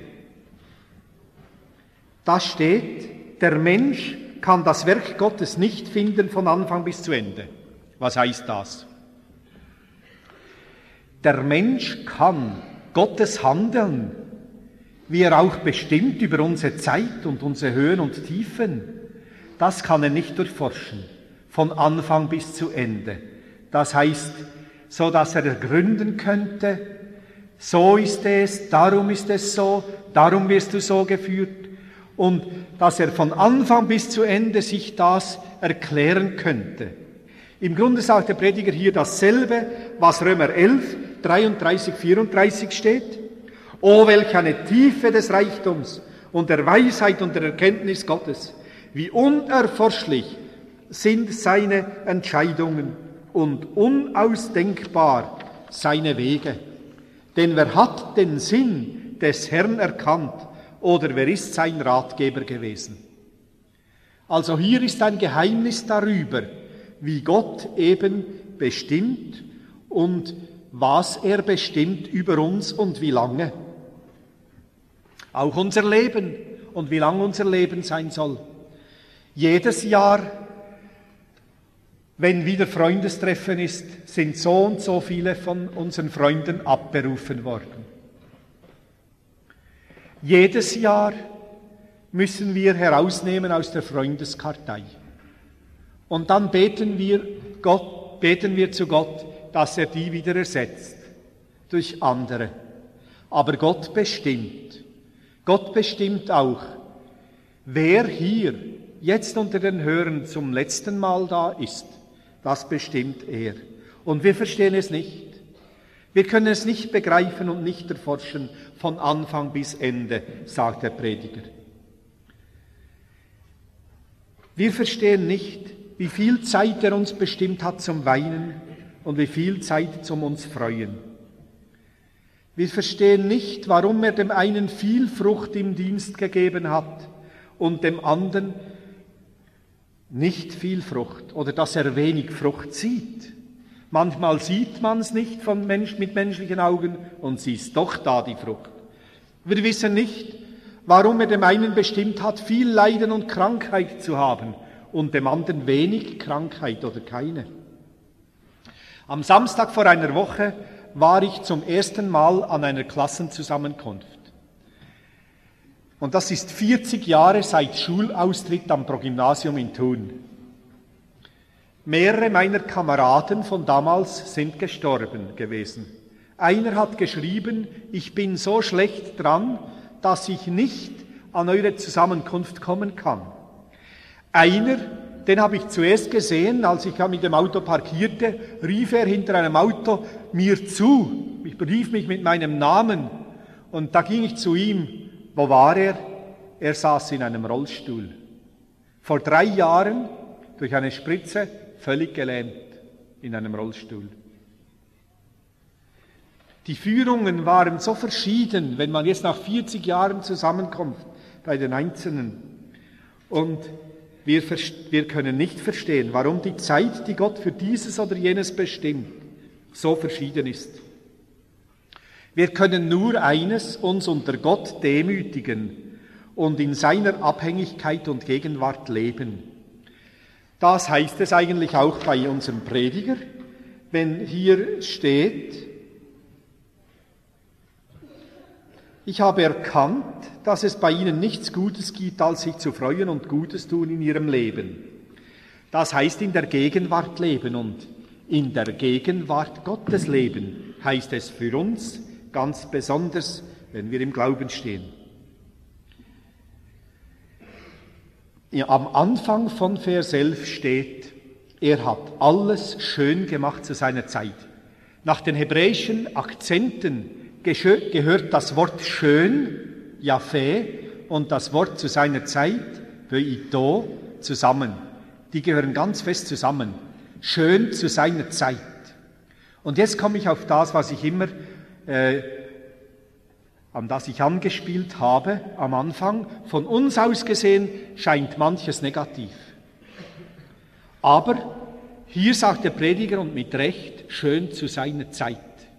A: Da steht, der Mensch kann das Werk Gottes nicht finden von Anfang bis zu Ende. Was heißt das? Der Mensch kann Gottes Handeln, wie er auch bestimmt über unsere Zeit und unsere Höhen und Tiefen, das kann er nicht durchforschen, von Anfang bis zu Ende. Das heißt, so dass er ergründen könnte, so ist es, darum ist es so, darum wirst du so geführt, und dass er von Anfang bis zu Ende sich das erklären könnte. Im Grunde sagt der Prediger hier dasselbe, was Römer elf, dreiunddreißig, vierunddreißig steht. O, welch eine Tiefe des Reichtums und der Weisheit und der Erkenntnis Gottes, wie unerforschlich sind seine Entscheidungen und unausdenkbar seine Wege. Denn wer hat den Sinn des Herrn erkannt, oder wer ist sein Ratgeber gewesen? Also hier ist ein Geheimnis darüber, wie Gott eben bestimmt und was er bestimmt über uns und wie lange. Auch unser Leben und wie lang unser Leben sein soll. Jedes Jahr, wenn wieder Freundestreffen ist, sind so und so viele von unseren Freunden abberufen worden. Jedes Jahr, müssen wir herausnehmen aus der Freundeskartei. Und dann beten wir, Gott, beten wir zu Gott, dass er die wieder ersetzt durch andere. Aber Gott bestimmt. Gott bestimmt auch, wer hier jetzt unter den Hörern zum letzten Mal da ist. Das bestimmt er. Und wir verstehen es nicht. Wir können es nicht begreifen und nicht erforschen von Anfang bis Ende, sagt der Prediger. Wir verstehen nicht, wie viel Zeit er uns bestimmt hat zum Weinen und wie viel Zeit zum uns Freuen. Wir verstehen nicht, warum er dem einen viel Frucht im Dienst gegeben hat und dem anderen nicht viel Frucht oder dass er wenig Frucht sieht. Manchmal sieht man es nicht von Mensch, mit menschlichen Augen und sie ist doch da, die Frucht. Wir wissen nicht, warum er dem einen bestimmt hat, viel Leiden und Krankheit zu haben und dem anderen wenig Krankheit oder keine. Am Samstag vor einer Woche war ich zum ersten Mal an einer Klassenzusammenkunft. Und das ist vierzig Jahre seit Schulaustritt am Progymnasium in Thun. Mehrere meiner Kameraden von damals sind gestorben gewesen. Einer hat geschrieben, ich bin so schlecht dran, dass ich nicht an eure Zusammenkunft kommen kann. Einer, den habe ich zuerst gesehen, als ich mit dem Auto parkierte, rief er hinter einem Auto mir zu. Ich rief mich mit meinem Namen und da ging ich zu ihm. Wo war er? Er saß in einem Rollstuhl. Vor drei Jahren durch eine Spritze völlig gelähmt in einem Rollstuhl. Die Führungen waren so verschieden, wenn man jetzt nach vierzig Jahren zusammenkommt bei den Einzelnen. Und wir, wir können nicht verstehen, warum die Zeit, die Gott für dieses oder jenes bestimmt, so verschieden ist. Wir können nur eines, uns unter Gott demütigen und in seiner Abhängigkeit und Gegenwart leben. Das heißt es eigentlich auch bei unserem Prediger, wenn hier steht, ich habe erkannt, dass es bei ihnen nichts Gutes gibt, als sich zu freuen und Gutes tun in ihrem Leben. Das heißt in der Gegenwart leben und in der Gegenwart Gottes leben, heißt es für uns ganz besonders, wenn wir im Glauben stehen. Ja, am Anfang von Vers elf steht, er hat alles schön gemacht zu seiner Zeit. Nach den hebräischen Akzenten gehört das Wort schön, Jafé, und das Wort zu seiner Zeit, Beito, zusammen. Die gehören ganz fest zusammen. Schön zu seiner Zeit. Und jetzt komme ich auf das, was ich immer, äh, an das ich angespielt habe am Anfang. Von uns aus gesehen scheint manches negativ. Aber hier sagt der Prediger und mit Recht, schön zu seiner Zeit.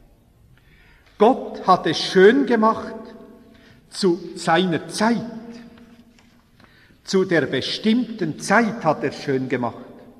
A: Gott hat es schön gemacht zu seiner Zeit. Zu der bestimmten Zeit hat er es schön gemacht.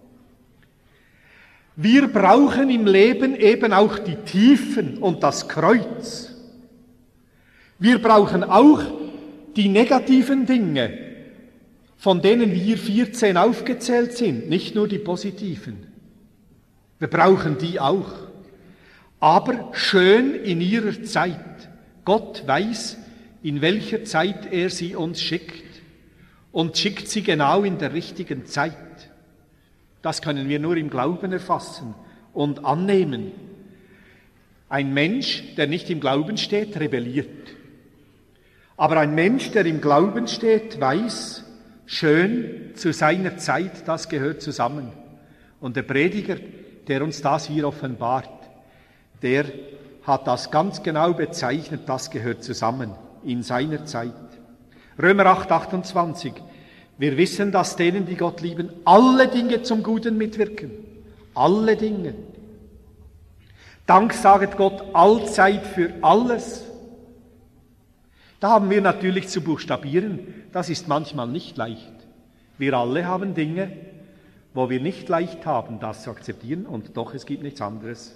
A: Wir brauchen im Leben eben auch die Tiefen und das Kreuz. Wir brauchen auch die negativen Dinge, von denen hier vierzehn aufgezählt sind, nicht nur die positiven. Wir brauchen die auch. Aber schön in ihrer Zeit. Gott weiß, in welcher Zeit er sie uns schickt und schickt sie genau in der richtigen Zeit. Das können wir nur im Glauben erfassen und annehmen. Ein Mensch, der nicht im Glauben steht, rebelliert. Aber ein Mensch, der im Glauben steht, weiß, schön zu seiner Zeit, das gehört zusammen. Und der Prediger, der uns das hier offenbart, der hat das ganz genau bezeichnet, das gehört zusammen in seiner Zeit. Römer acht, achtundzwanzig. Wir wissen, dass denen, die Gott lieben, alle Dinge zum Guten mitwirken. Alle Dinge. Dank saget Gott allzeit für alles. Da haben wir natürlich zu buchstabieren. Das ist manchmal nicht leicht. Wir alle haben Dinge, wo wir nicht leicht haben, das zu akzeptieren, und doch, es gibt nichts anderes.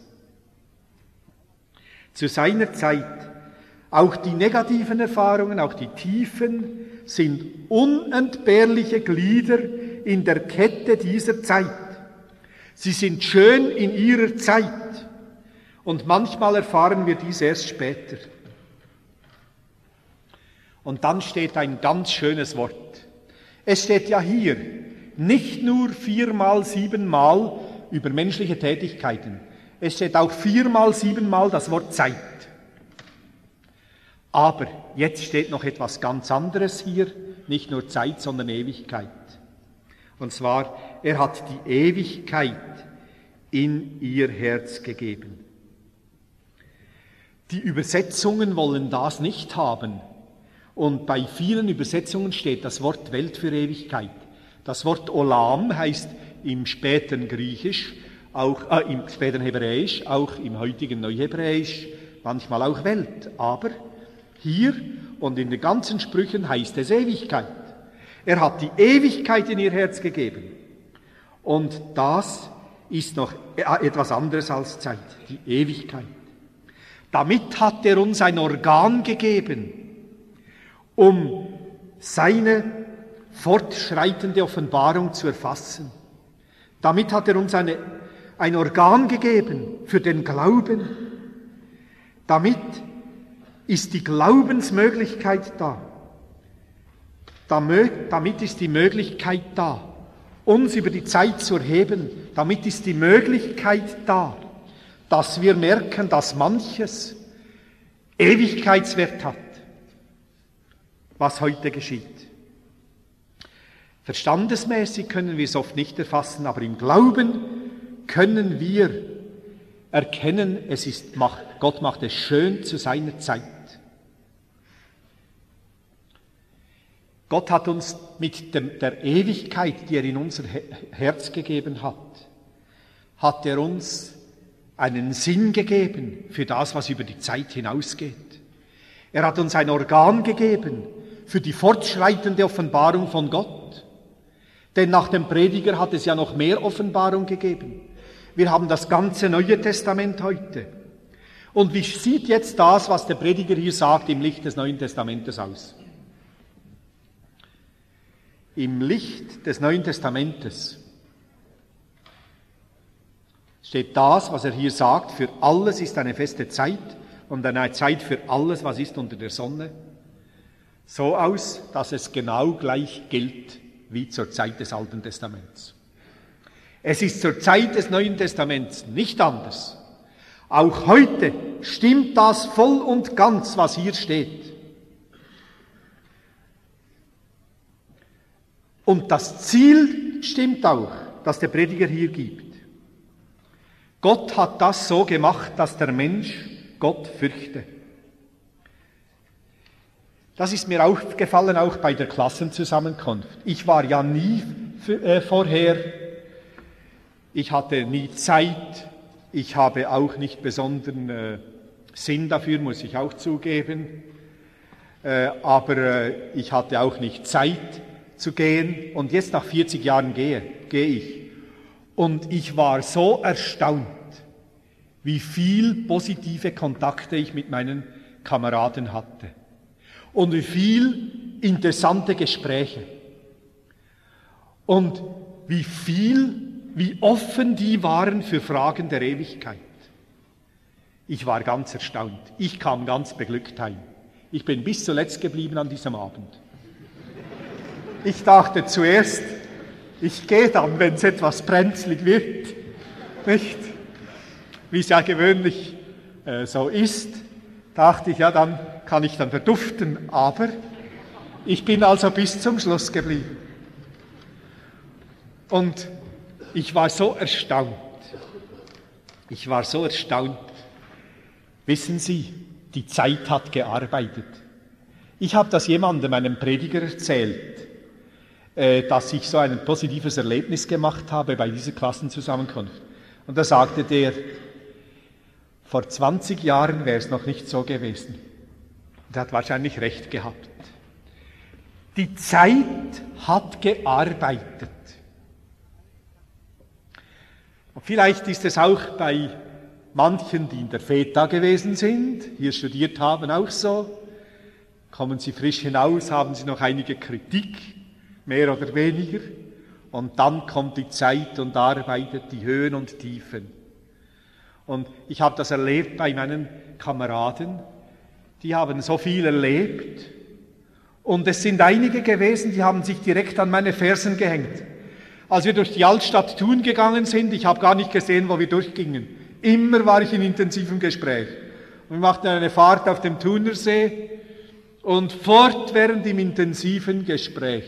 A: Zu seiner Zeit, auch die negativen Erfahrungen, auch die tiefen, sind unentbehrliche Glieder in der Kette dieser Zeit. Sie sind schön in ihrer Zeit und manchmal erfahren wir dies erst später. Und dann steht ein ganz schönes Wort. Es steht ja hier nicht nur viermal, siebenmal über menschliche Tätigkeiten. Es steht auch viermal, siebenmal das Wort Zeit. Aber jetzt steht noch etwas ganz anderes hier, nicht nur Zeit, sondern Ewigkeit. Und zwar, er hat die Ewigkeit in ihr Herz gegeben. Die Übersetzungen wollen das nicht haben. Und bei vielen Übersetzungen steht das Wort Welt für Ewigkeit. Das Wort Olam heißt im späten Griechisch, auch äh, im späten Hebräisch, auch im heutigen Neuhebräisch, manchmal auch Welt. Aber hier und in den ganzen Sprüchen heißt es Ewigkeit. Er hat die Ewigkeit in ihr Herz gegeben. Und das ist noch etwas anderes als Zeit, die Ewigkeit. Damit hat er uns ein Organ gegeben, um seine fortschreitende Offenbarung zu erfassen. Damit hat er uns eine, ein Organ gegeben für den Glauben. Damit ist die Glaubensmöglichkeit da. Damit ist die Möglichkeit da, uns über die Zeit zu erheben. Damit ist die Möglichkeit da, dass wir merken, dass manches Ewigkeitswert hat, was heute geschieht. Verstandesmäßig können wir es oft nicht erfassen, aber im Glauben können wir erkennen, es ist, Gott macht es schön zu seiner Zeit. Gott hat uns mit dem, der Ewigkeit, die er in unser Herz gegeben hat, hat er uns einen Sinn gegeben für das, was über die Zeit hinausgeht. Er hat uns ein Organ gegeben für die fortschreitende Offenbarung von Gott. Denn nach dem Prediger hat es ja noch mehr Offenbarung gegeben. Wir haben das ganze Neue Testament heute. Und wie sieht jetzt das, was der Prediger hier sagt, im Licht des Neuen Testamentes aus? Im Licht des Neuen Testamentes steht das, was er hier sagt, für alles ist eine feste Zeit und eine Zeit für alles, was ist unter der Sonne, so aus, dass es genau gleich gilt wie zur Zeit des Alten Testaments. Es ist zur Zeit des Neuen Testaments nicht anders. Auch heute stimmt das voll und ganz, was hier steht. Und das Ziel stimmt auch, das der Prediger hier gibt. Gott hat das so gemacht, dass der Mensch Gott fürchte. Das ist mir aufgefallen auch bei der Klassenzusammenkunft. Ich war ja nie äh, vorher, ich hatte nie Zeit, ich habe auch nicht besonderen äh, Sinn dafür, muss ich auch zugeben, äh, aber äh, ich hatte auch nicht Zeit zu gehen und jetzt nach vierzig Jahren gehe, gehe ich. Und ich war so erstaunt, wie viel positive Kontakte ich mit meinen Kameraden hatte und wie viel interessante Gespräche und wie viel, wie offen die waren für Fragen der Ewigkeit. Ich war ganz erstaunt. Ich kam ganz beglückt heim. Ich bin bis zuletzt geblieben an diesem Abend. Ich dachte zuerst, ich gehe dann, wenn es etwas brenzlig wird, nicht? Wie es ja gewöhnlich äh, so ist, dachte ich, ja, dann kann ich dann verduften, aber ich bin also bis zum Schluss geblieben. Und ich war so erstaunt, ich war so erstaunt. Wissen Sie, die Zeit hat gearbeitet. Ich habe das jemandem, einem Prediger, erzählt, äh, dass ich so ein positives Erlebnis gemacht habe bei dieser Klassenzusammenkunft. Und da sagte der, vor zwanzig Jahren wäre es noch nicht so gewesen. Und er hat wahrscheinlich recht gehabt. Die Zeit hat gearbeitet. Und vielleicht ist es auch bei manchen, die in der Feta gewesen sind, hier studiert haben, auch so. kommen Sie frisch hinaus, haben Sie noch einige Kritik, mehr oder weniger, und dann kommt die Zeit und arbeitet die Höhen und Tiefen. Und ich habe das erlebt bei meinen Kameraden, die haben so viel erlebt, und es sind einige gewesen, die haben sich direkt an meine Fersen gehängt. Als wir durch die Altstadt Thun gegangen sind, ich habe gar nicht gesehen, wo wir durchgingen. Immer war ich in intensivem Gespräch. Und wir machten eine Fahrt auf dem Thunersee und fortwährend im intensiven Gespräch.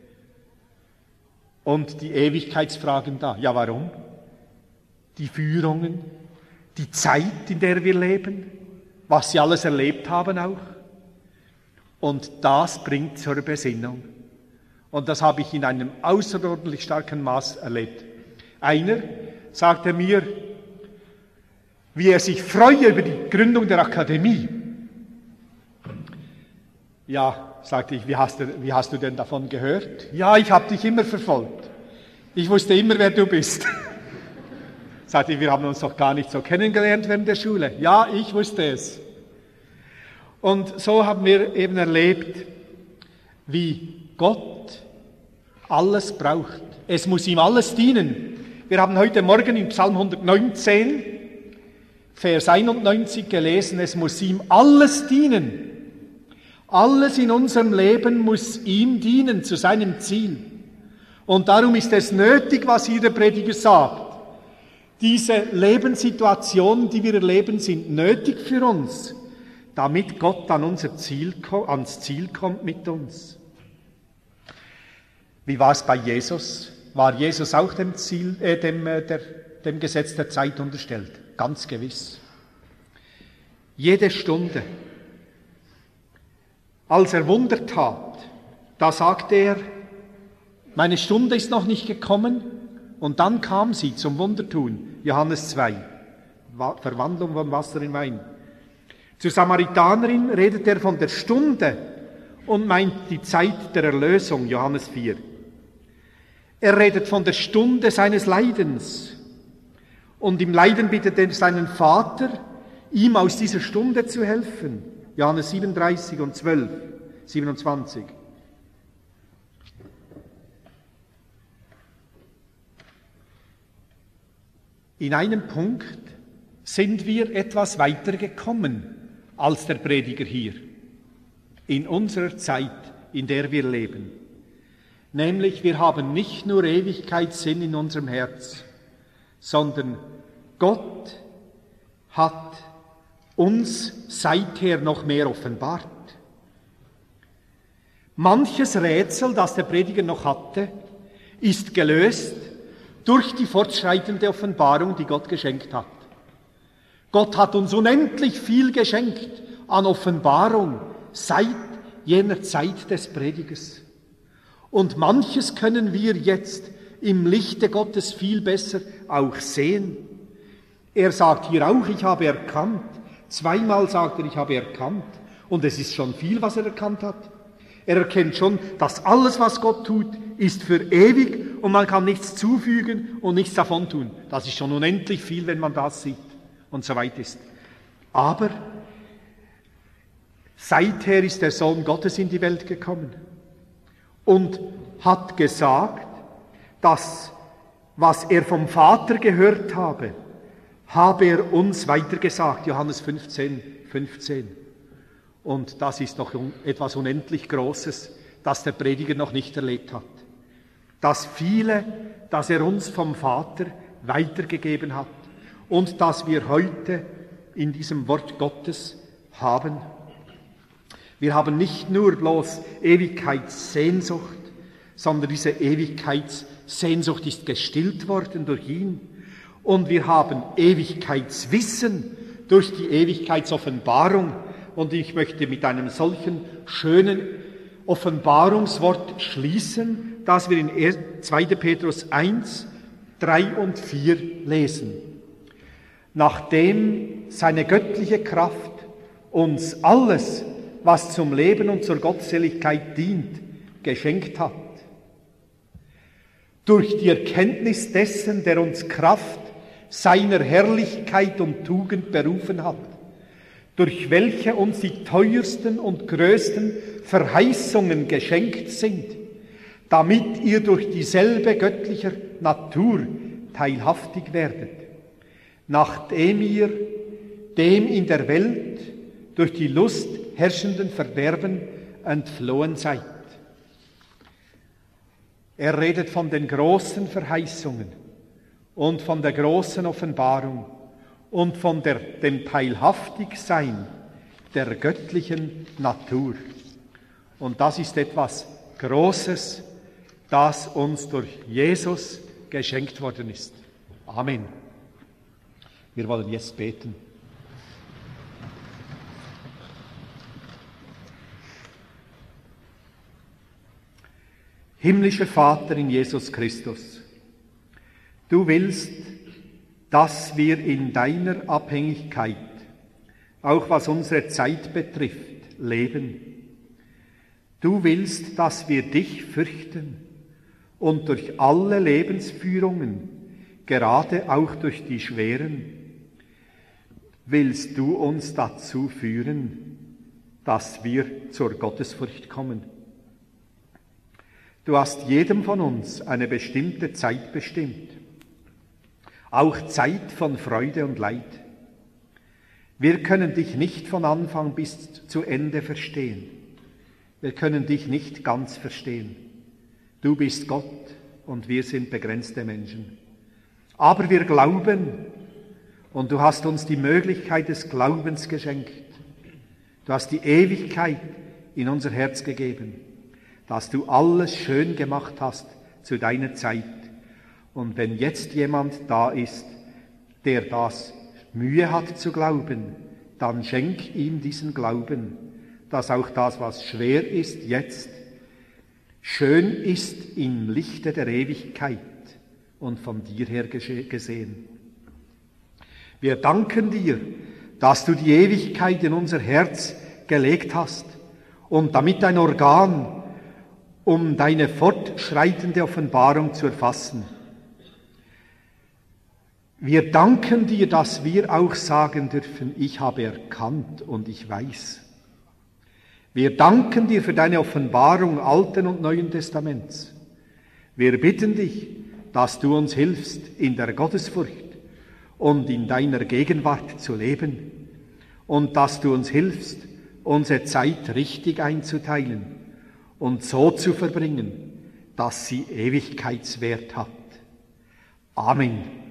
A: Und die Ewigkeitsfragen da. Ja, warum? Die Führungen, die Zeit, in der wir leben, was sie alles erlebt haben auch. Und das bringt zur Besinnung. Und das habe ich in einem außerordentlich starken Maß erlebt. Einer sagte mir, wie er sich freue über die Gründung der Akademie. Ja, sagte ich, wie hast du, wie hast du denn davon gehört? Ja, ich habe dich immer verfolgt. Ich wusste immer, wer du bist. Sagte ich, wir haben uns doch gar nicht so kennengelernt während der Schule. Ja, ich wusste es. Und so haben wir eben erlebt, wie Gott alles braucht. Es muss ihm alles dienen. Wir haben heute Morgen in Psalm hundertneunzehn, Vers einundneunzig gelesen, es muss ihm alles dienen. Alles in unserem Leben muss ihm dienen, zu seinem Ziel. Und darum ist es nötig, was hier der Prediger sagt. Diese Lebenssituationen, die wir erleben, sind nötig für uns, damit Gott an unser Ziel, ans Ziel kommt mit uns. Wie war es bei Jesus? War Jesus auch dem, Ziel, äh, dem, äh, der, dem Gesetz der Zeit unterstellt? Ganz gewiss. Jede Stunde. Als er Wunder tat, da sagte er, meine Stunde ist noch nicht gekommen, und dann kam sie zum Wundertun. Johannes zwei, Verwandlung von Wasser in Wein. Zur Samaritanerin redet er von der Stunde und meint die Zeit der Erlösung, Johannes vier. Er redet von der Stunde seines Leidens. Und im Leiden bittet er seinen Vater, ihm aus dieser Stunde zu helfen. Johannes siebenunddreißig und zwölf, siebenundzwanzig. In einem Punkt sind wir etwas weiter gekommen als der Prediger hier, in unserer Zeit, in der wir leben. Nämlich, wir haben nicht nur Ewigkeitssinn in unserem Herz, sondern Gott hat uns seither noch mehr offenbart. Manches Rätsel, das der Prediger noch hatte, ist gelöst durch die fortschreitende Offenbarung, die Gott geschenkt hat. Gott hat uns unendlich viel geschenkt an Offenbarung seit jener Zeit des Predigers. Und manches können wir jetzt im Lichte Gottes viel besser auch sehen. Er sagt hier auch, ich habe erkannt. Zweimal sagt er, ich habe erkannt. Und es ist schon viel, was er erkannt hat. Er erkennt schon, dass alles, was Gott tut, ist für ewig und man kann nichts zufügen und nichts davon tun. Das ist schon unendlich viel, wenn man das sieht und so weit ist. Aber seither ist der Sohn Gottes in die Welt gekommen und hat gesagt, dass was er vom Vater gehört habe, habe er uns weitergesagt. Johannes fünfzehn, fünfzehn. Und das ist doch etwas unendlich Großes, das der Prediger noch nicht erlebt hat. Das viele, das er uns vom Vater weitergegeben hat und das wir heute in diesem Wort Gottes haben. Wir haben nicht nur bloß Ewigkeitssehnsucht, sondern diese Ewigkeitssehnsucht ist gestillt worden durch ihn. Und wir haben Ewigkeitswissen durch die Ewigkeitsoffenbarung. Und ich möchte mit einem solchen schönen Offenbarungswort schließen, das wir in zweiten Petrus eins, drei und vier lesen. Nachdem seine göttliche Kraft uns alles, was zum Leben und zur Gottseligkeit dient, geschenkt hat. Durch die Erkenntnis dessen, der uns Kraft seiner Herrlichkeit und Tugend berufen hat, durch welche uns die teuersten und größten Verheißungen geschenkt sind, damit ihr durch dieselbe göttlicher Natur teilhaftig werdet, nachdem ihr dem in der Welt durch die Lust herrschenden Verderben entflohen seid. Er redet von den großen Verheißungen und von der großen Offenbarung und von der, dem Teilhaftigsein der göttlichen Natur. Und das ist etwas Großes, das uns durch Jesus geschenkt worden ist. Amen. Wir wollen jetzt beten. Himmlischer Vater in Jesus Christus, du willst, dass wir in deiner Abhängigkeit, auch was unsere Zeit betrifft, leben. Du willst, dass wir dich fürchten und durch alle Lebensführungen, gerade auch durch die schweren, willst du uns dazu führen, dass wir zur Gottesfurcht kommen. Du hast jedem von uns eine bestimmte Zeit bestimmt, auch Zeit von Freude und Leid. Wir können dich nicht von Anfang bis zu Ende verstehen. Wir können dich nicht ganz verstehen. Du bist Gott und wir sind begrenzte Menschen. Aber wir glauben und du hast uns die Möglichkeit des Glaubens geschenkt. Du hast die Ewigkeit in unser Herz gegeben, dass du alles schön gemacht hast zu deiner Zeit. Und wenn jetzt jemand da ist, der das Mühe hat zu glauben, dann schenk ihm diesen Glauben, dass auch das, was schwer ist jetzt, schön ist im Lichte der Ewigkeit und von dir her gesehen. Wir danken dir, dass du die Ewigkeit in unser Herz gelegt hast und damit ein Organ, um deine fortschreitende Offenbarung zu erfassen. Wir danken dir, dass wir auch sagen dürfen, ich habe erkannt und ich weiß. Wir danken dir für deine Offenbarung Alten und Neuen Testaments. Wir bitten dich, dass du uns hilfst, in der Gottesfurcht und in deiner Gegenwart zu leben und dass du uns hilfst, unsere Zeit richtig einzuteilen und so zu verbringen, dass sie Ewigkeitswert hat. Amen.